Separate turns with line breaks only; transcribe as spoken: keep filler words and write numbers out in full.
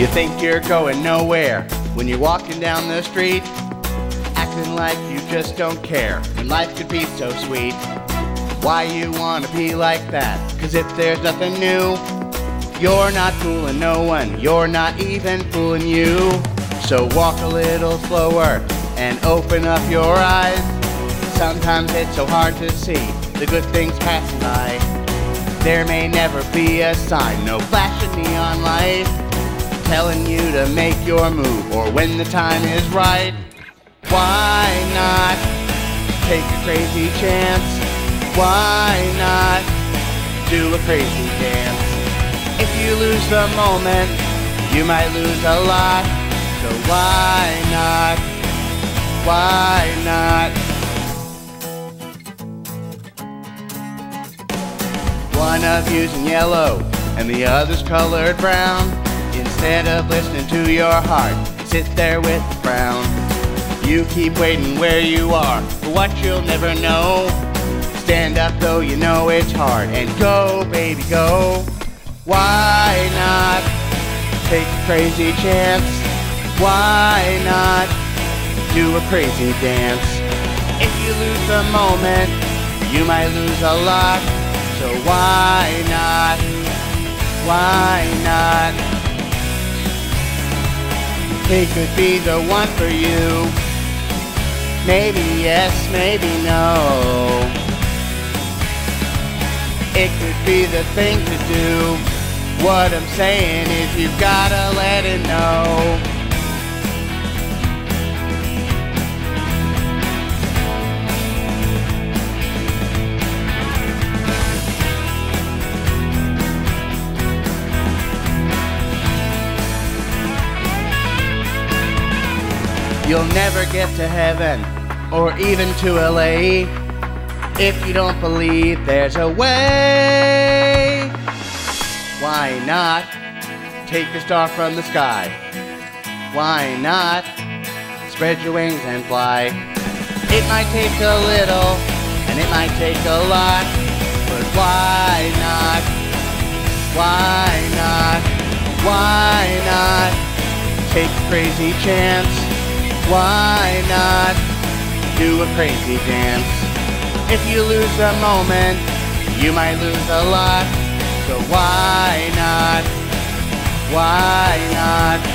You think you're going nowhere when you're walking down the street, acting like you just don't care when life could be so sweet. Why you wanna be like that? Cause if there's nothing new, you're not fooling no one, you're not even fooling you. So walk a little slower and open up your eyes. Sometimes it's so hard to see the good things passing by. There may never be a sign, no flashing neon light, telling you to make your move or when the time is right. Why not take a crazy chance? Why not do a crazy dance? If you lose the moment, you might lose a lot. So why not? Why not? One of you's in yellow and the other's colored brown. Instead of listening to your heart, sit there with a frown. You keep waiting where you are for what you'll never know. Stand up though you know it's hard and go, baby, go. Why not take a crazy chance? Why not do a crazy dance? If you lose the moment, you might lose a lot. So why not? Why not? It could be the one for you. Maybe yes, maybe no. It could be the thing to do. What I'm saying is you've gotta let it know. You'll never get to heaven or even to L A if you don't believe there's a way. Why not take a star from the sky? Why not spread your wings and fly? It might take a little and it might take a lot, but why not? Why not? Why not take a crazy chance? Why not do a crazy dance? If you lose a moment, you might lose a lot. So why not? Why not?